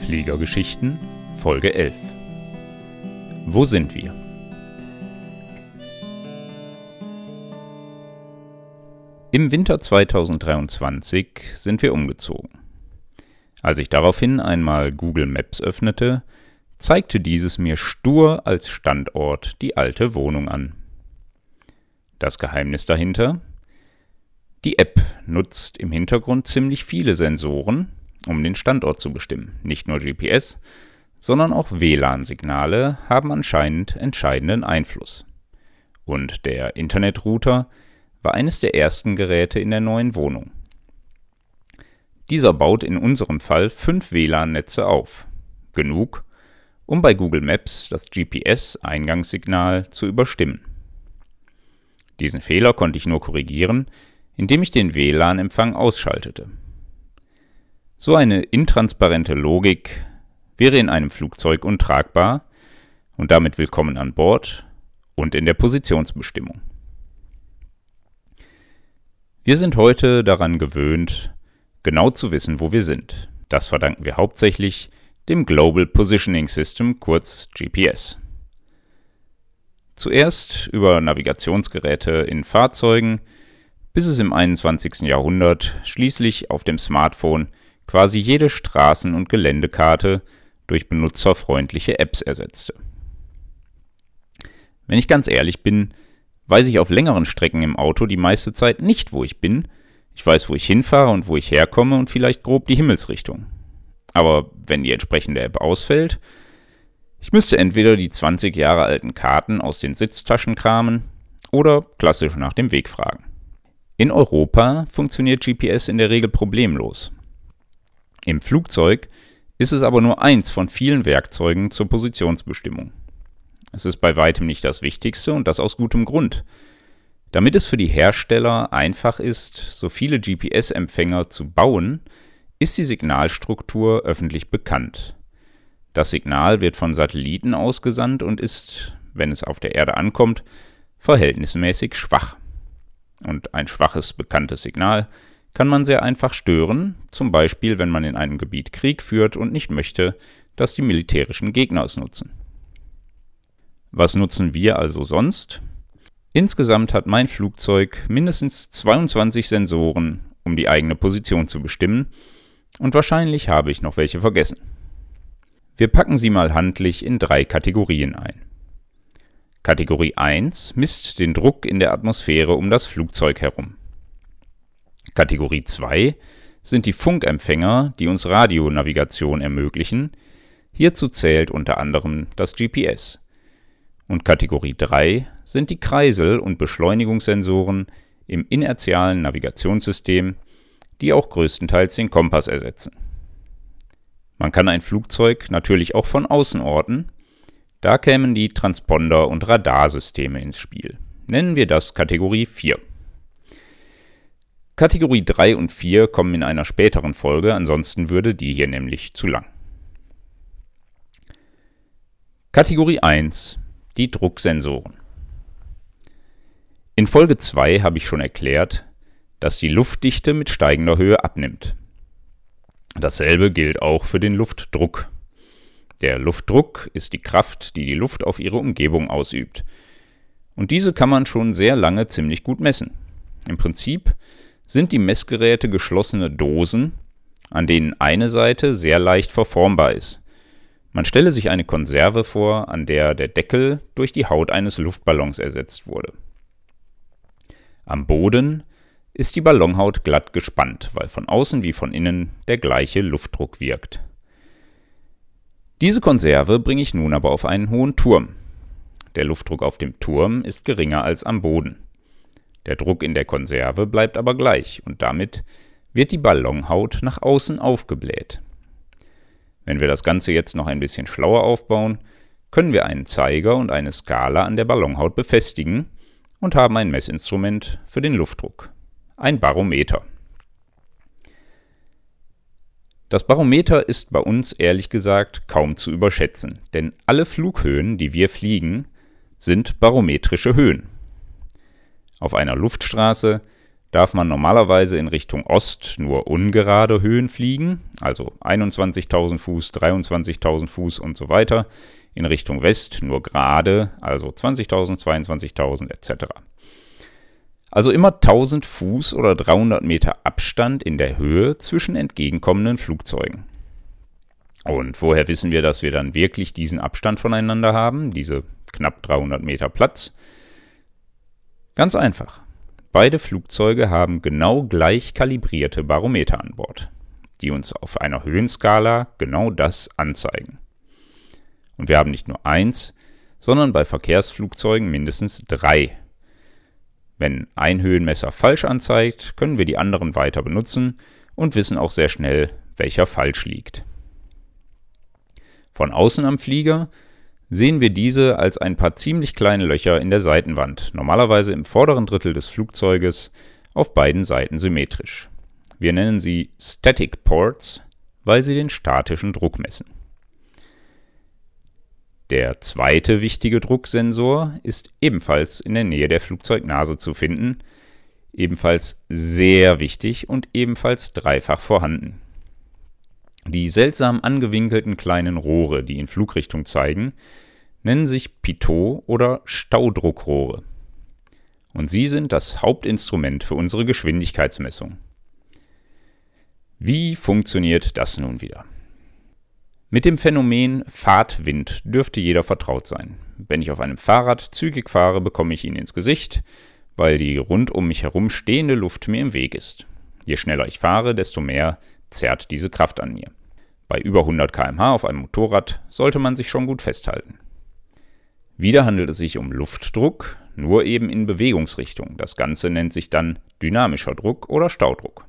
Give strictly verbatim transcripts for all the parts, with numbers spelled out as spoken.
Fliegergeschichten Folge elf. Wo sind wir? Im Winter zweitausenddreiundzwanzig sind wir umgezogen. Als ich daraufhin einmal Google Maps öffnete, zeigte dieses mir stur als Standort die alte Wohnung an. Das Geheimnis dahinter? Die App nutzt im Hintergrund ziemlich viele Sensoren, um den Standort zu bestimmen. Nicht nur G P S, sondern auch W L A N-Signale haben anscheinend entscheidenden Einfluss. Und der Internetrouter war eines der ersten Geräte in der neuen Wohnung. Dieser baut in unserem Fall fünf W L A N-Netze auf. Genug, um bei Google Maps das G P S-Eingangssignal zu überstimmen. Diesen Fehler konnte ich nur korrigieren, indem ich den W L A N-Empfang ausschaltete. So eine intransparente Logik wäre in einem Flugzeug untragbar und damit willkommen an Bord und in der Positionsbestimmung. Wir sind heute daran gewöhnt, genau zu wissen, wo wir sind. Das verdanken wir hauptsächlich dem Global Positioning System, kurz G P S. Zuerst über Navigationsgeräte in Fahrzeugen, bis es im einundzwanzigsten Jahrhundert schließlich auf dem Smartphone quasi jede Straßen- und Geländekarte durch benutzerfreundliche Apps ersetzte. Wenn ich ganz ehrlich bin, weiß ich auf längeren Strecken im Auto die meiste Zeit nicht, wo ich bin. Ich weiß, wo ich hinfahre und wo ich herkomme und vielleicht grob die Himmelsrichtung. Aber wenn die entsprechende App ausfällt, ich müsste entweder die zwanzig Jahre alten Karten aus den Sitztaschen kramen oder klassisch nach dem Weg fragen. In Europa funktioniert G P S in der Regel problemlos. Im Flugzeug ist es aber nur eins von vielen Werkzeugen zur Positionsbestimmung. Es ist bei weitem nicht das Wichtigste und das aus gutem Grund. Damit es für die Hersteller einfach ist, so viele G P S-Empfänger zu bauen, ist die Signalstruktur öffentlich bekannt. Das Signal wird von Satelliten ausgesandt und ist, wenn es auf der Erde ankommt, verhältnismäßig schwach. Und ein schwaches, bekanntes Signal kann man sehr einfach stören, zum Beispiel wenn man in einem Gebiet Krieg führt und nicht möchte, dass die militärischen Gegner es nutzen. Was nutzen wir also sonst? Insgesamt hat mein Flugzeug mindestens zweiundzwanzig Sensoren, um die eigene Position zu bestimmen, und wahrscheinlich habe ich noch welche vergessen. Wir packen sie mal handlich in drei Kategorien ein. Kategorie eins misst den Druck in der Atmosphäre um das Flugzeug herum. Kategorie zwei sind die Funkempfänger, die uns Radionavigation ermöglichen. Hierzu zählt unter anderem das G P S. Und Kategorie drei sind die Kreisel- und Beschleunigungssensoren im inertialen Navigationssystem, die auch größtenteils den Kompass ersetzen. Man kann ein Flugzeug natürlich auch von außen orten. Da kämen die Transponder- und Radarsysteme ins Spiel. Nennen wir das Kategorie vier. Kategorie drei und vier kommen in einer späteren Folge, ansonsten würde die hier nämlich zu lang. Kategorie eins. Die Drucksensoren. In Folge zwei habe ich schon erklärt, dass die Luftdichte mit steigender Höhe abnimmt. Dasselbe gilt auch für den Luftdruck. Der Luftdruck ist die Kraft, die die Luft auf ihre Umgebung ausübt. Und diese kann man schon sehr lange ziemlich gut messen. Im Prinzip sind die Messgeräte geschlossene Dosen, an denen eine Seite sehr leicht verformbar ist. Man stelle sich eine Konserve vor, an der der Deckel durch die Haut eines Luftballons ersetzt wurde. Am Boden ist die Ballonhaut glatt gespannt, weil von außen wie von innen der gleiche Luftdruck wirkt. Diese Konserve bringe ich nun aber auf einen hohen Turm. Der Luftdruck auf dem Turm ist geringer als am Boden. Der Druck in der Konserve bleibt aber gleich und damit wird die Ballonhaut nach außen aufgebläht. Wenn wir das Ganze jetzt noch ein bisschen schlauer aufbauen, können wir einen Zeiger und eine Skala an der Ballonhaut befestigen und haben ein Messinstrument für den Luftdruck. Ein Barometer. Das Barometer ist bei uns ehrlich gesagt kaum zu überschätzen, denn alle Flughöhen, die wir fliegen, sind barometrische Höhen. Auf einer Luftstraße darf man normalerweise in Richtung Ost nur ungerade Höhen fliegen, also einundzwanzigtausend Fuß, dreiundzwanzigtausend Fuß und so weiter. In Richtung West nur gerade, also zwanzigtausend, zweiundzwanzigtausend et cetera. Also immer tausend Fuß oder dreihundert Meter Abstand in der Höhe zwischen entgegenkommenden Flugzeugen. Und woher wissen wir, dass wir dann wirklich diesen Abstand voneinander haben, diese knapp dreihundert Meter Platz? Ganz einfach. Beide Flugzeuge haben genau gleich kalibrierte Barometer an Bord, die uns auf einer Höhenskala genau das anzeigen. Und wir haben nicht nur eins, sondern bei Verkehrsflugzeugen mindestens drei. Wenn ein Höhenmesser falsch anzeigt, können wir die anderen weiter benutzen und wissen auch sehr schnell, welcher falsch liegt. Von außen am Flieger sehen wir diese als ein paar ziemlich kleine Löcher in der Seitenwand, normalerweise im vorderen Drittel des Flugzeuges, auf beiden Seiten symmetrisch. Wir nennen sie Static Ports, weil sie den statischen Druck messen. Der zweite wichtige Drucksensor ist ebenfalls in der Nähe der Flugzeugnase zu finden, ebenfalls sehr wichtig und ebenfalls dreifach vorhanden. Die seltsam angewinkelten kleinen Rohre, die in Flugrichtung zeigen, nennen sich Pitot- oder Staudruckrohre. Und sie sind das Hauptinstrument für unsere Geschwindigkeitsmessung. Wie funktioniert das nun wieder? Mit dem Phänomen Fahrtwind dürfte jeder vertraut sein. Wenn ich auf einem Fahrrad zügig fahre, bekomme ich ihn ins Gesicht, weil die rund um mich herum stehende Luft mir im Weg ist. Je schneller ich fahre, desto mehr zerrt diese Kraft an mir. Bei über hundert Kilometer pro Stunde auf einem Motorrad sollte man sich schon gut festhalten. Wieder handelt es sich um Luftdruck, nur eben in Bewegungsrichtung. Das Ganze nennt sich dann dynamischer Druck oder Staudruck.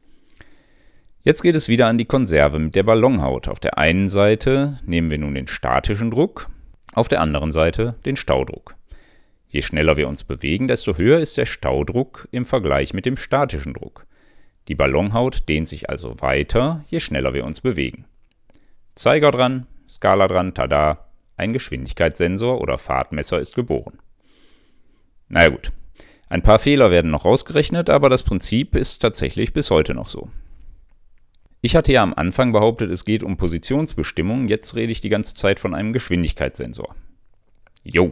Jetzt geht es wieder an die Konserve mit der Ballonhaut. Auf der einen Seite nehmen wir nun den statischen Druck, auf der anderen Seite den Staudruck. Je schneller wir uns bewegen, desto höher ist der Staudruck im Vergleich mit dem statischen Druck. Die Ballonhaut dehnt sich also weiter, je schneller wir uns bewegen. Zeiger dran, Skala dran, tada, ein Geschwindigkeitssensor oder Fahrtmesser ist geboren. Na ja gut, ein paar Fehler werden noch rausgerechnet, aber das Prinzip ist tatsächlich bis heute noch so. Ich hatte ja am Anfang behauptet, es geht um Positionsbestimmung, jetzt rede ich die ganze Zeit von einem Geschwindigkeitssensor. Jo.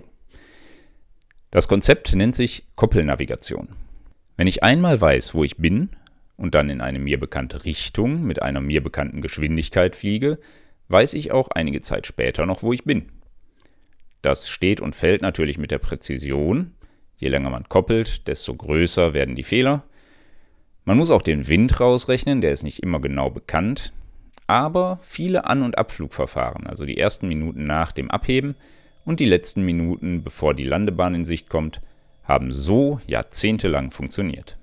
Das Konzept nennt sich Koppelnavigation. Wenn ich einmal weiß, wo ich bin und dann in eine mir bekannte Richtung mit einer mir bekannten Geschwindigkeit fliege, weiß ich auch einige Zeit später noch, wo ich bin. Das steht und fällt natürlich mit der Präzision. Je länger man koppelt, desto größer werden die Fehler. Man muss auch den Wind rausrechnen, der ist nicht immer genau bekannt. Aber viele An- und Abflugverfahren, also die ersten Minuten nach dem Abheben und die letzten Minuten, bevor die Landebahn in Sicht kommt, haben so jahrzehntelang funktioniert.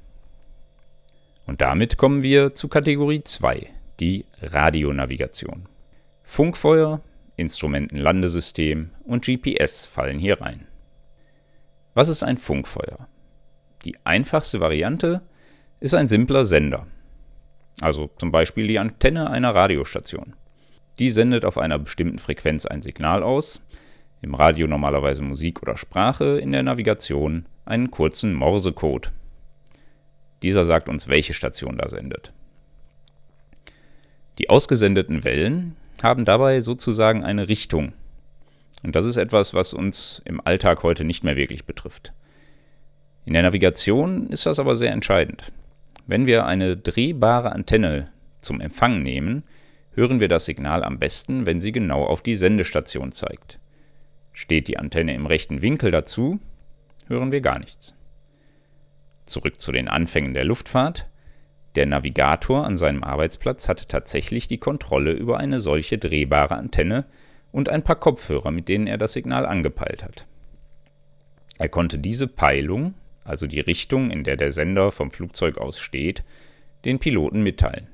Und damit kommen wir zu Kategorie zwei, die Radionavigation. Funkfeuer, Instrumentenlandesystem und G P S fallen hier rein. Was ist ein Funkfeuer? Die einfachste Variante ist ein simpler Sender, also zum Beispiel die Antenne einer Radiostation. Die sendet auf einer bestimmten Frequenz ein Signal aus, im Radio normalerweise Musik oder Sprache, in der Navigation einen kurzen Morsecode. Dieser sagt uns, welche Station da sendet. Die ausgesendeten Wellen haben dabei sozusagen eine Richtung. Und das ist etwas, was uns im Alltag heute nicht mehr wirklich betrifft. In der Navigation ist das aber sehr entscheidend. Wenn wir eine drehbare Antenne zum Empfang nehmen, hören wir das Signal am besten, wenn sie genau auf die Sendestation zeigt. Steht die Antenne im rechten Winkel dazu, hören wir gar nichts. Zurück zu den Anfängen der Luftfahrt. Der Navigator an seinem Arbeitsplatz hatte tatsächlich die Kontrolle über eine solche drehbare Antenne und ein paar Kopfhörer, mit denen er das Signal angepeilt hat. Er konnte diese Peilung, also die Richtung, in der der Sender vom Flugzeug aus steht, den Piloten mitteilen.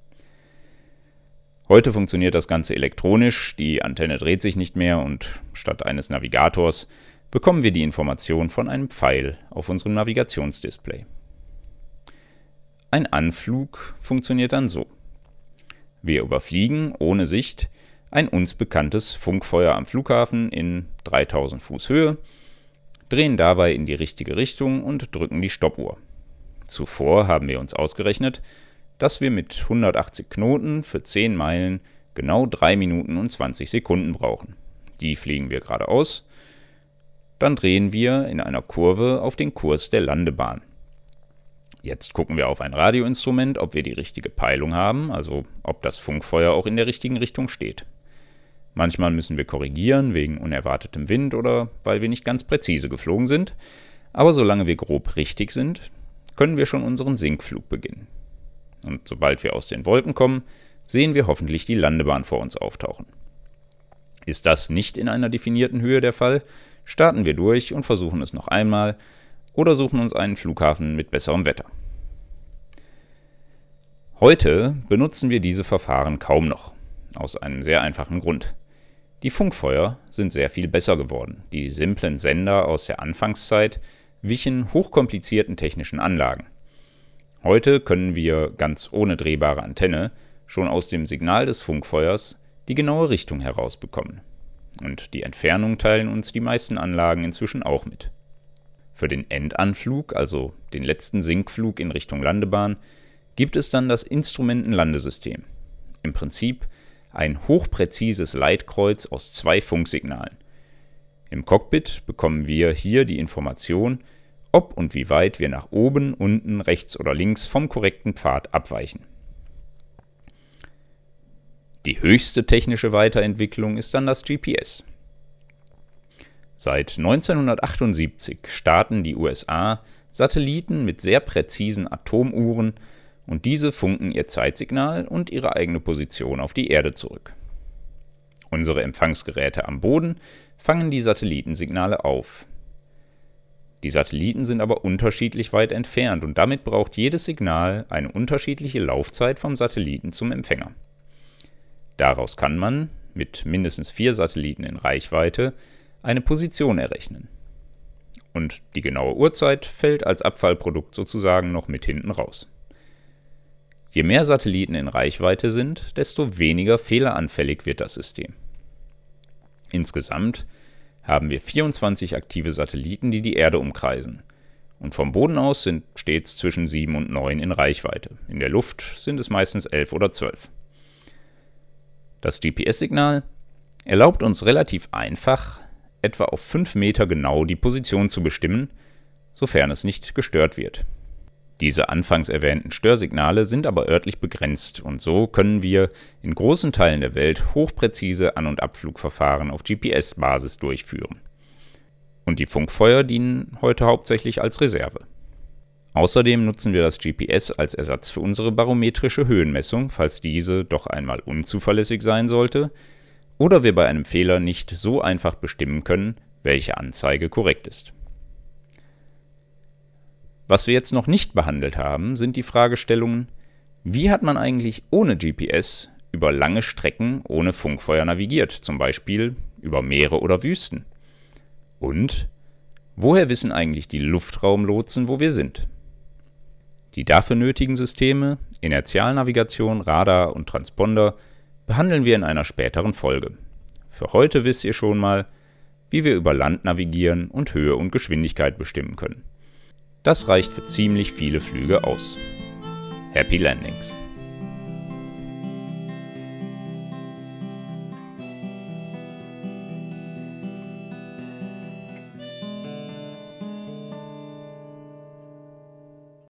Heute funktioniert das Ganze elektronisch, die Antenne dreht sich nicht mehr und statt eines Navigators bekommen wir die Information von einem Pfeil auf unserem Navigationsdisplay. Ein Anflug funktioniert dann so. Wir überfliegen ohne Sicht ein uns bekanntes Funkfeuer am Flughafen in dreitausend Fuß Höhe, drehen dabei in die richtige Richtung und drücken die Stoppuhr. Zuvor haben wir uns ausgerechnet, dass wir mit hundertachtzig Knoten für zehn Meilen genau drei Minuten und zwanzig Sekunden brauchen. Die fliegen wir geradeaus, dann drehen wir in einer Kurve auf den Kurs der Landebahn. Jetzt gucken wir auf ein Radioinstrument, ob wir die richtige Peilung haben, also ob das Funkfeuer auch in der richtigen Richtung steht. Manchmal müssen wir korrigieren wegen unerwartetem Wind oder weil wir nicht ganz präzise geflogen sind, aber solange wir grob richtig sind, können wir schon unseren Sinkflug beginnen. Und sobald wir aus den Wolken kommen, sehen wir hoffentlich die Landebahn vor uns auftauchen. Ist das nicht in einer definierten Höhe der Fall, starten wir durch und versuchen es noch einmal oder suchen uns einen Flughafen mit besserem Wetter. Heute benutzen wir diese Verfahren kaum noch, aus einem sehr einfachen Grund. Die Funkfeuer sind sehr viel besser geworden. Die simplen Sender aus der Anfangszeit wichen hochkomplizierten technischen Anlagen. Heute können wir ganz ohne drehbare Antenne schon aus dem Signal des Funkfeuers die genaue Richtung herausbekommen. Und die Entfernung teilen uns die meisten Anlagen inzwischen auch mit. Für den Endanflug, also den letzten Sinkflug in Richtung Landebahn, gibt es dann das Instrumentenlandesystem. Im Prinzip ein hochpräzises Leitkreuz aus zwei Funksignalen. Im Cockpit bekommen wir hier die Information, ob und wie weit wir nach oben, unten, rechts oder links vom korrekten Pfad abweichen. Die höchste technische Weiterentwicklung ist dann das G P S. Seit neunzehnhundertachtundsiebzig starten die U S A Satelliten mit sehr präzisen Atomuhren und diese funken ihr Zeitsignal und ihre eigene Position auf die Erde zurück. Unsere Empfangsgeräte am Boden fangen die Satellitensignale auf. Die Satelliten sind aber unterschiedlich weit entfernt und damit braucht jedes Signal eine unterschiedliche Laufzeit vom Satelliten zum Empfänger. Daraus kann man, mit mindestens vier Satelliten in Reichweite, eine Position errechnen. Und die genaue Uhrzeit fällt als Abfallprodukt sozusagen noch mit hinten raus. Je mehr Satelliten in Reichweite sind, desto weniger fehleranfällig wird das System. Insgesamt haben wir vierundzwanzig aktive Satelliten, die die Erde umkreisen. Und vom Boden aus sind stets zwischen sieben und neun in Reichweite. In der Luft sind es meistens elf oder zwölf. Das G P S-Signal erlaubt uns relativ einfach, etwa auf fünf Meter genau die Position zu bestimmen, sofern es nicht gestört wird. Diese anfangs erwähnten Störsignale sind aber örtlich begrenzt und so können wir in großen Teilen der Welt hochpräzise An- und Abflugverfahren auf G P S-Basis durchführen. Und die Funkfeuer dienen heute hauptsächlich als Reserve. Außerdem nutzen wir das G P S als Ersatz für unsere barometrische Höhenmessung, falls diese doch einmal unzuverlässig sein sollte oder wir bei einem Fehler nicht so einfach bestimmen können, welche Anzeige korrekt ist. Was wir jetzt noch nicht behandelt haben, sind die Fragestellungen: Wie hat man eigentlich ohne G P S über lange Strecken ohne Funkfeuer navigiert, zum Beispiel über Meere oder Wüsten? Und woher wissen eigentlich die Luftraumlotsen, wo wir sind? Die dafür nötigen Systeme, Inertialnavigation, Radar und Transponder, behandeln wir in einer späteren Folge. Für heute wisst ihr schon mal, wie wir über Land navigieren und Höhe und Geschwindigkeit bestimmen können. Das reicht für ziemlich viele Flüge aus. Happy Landings!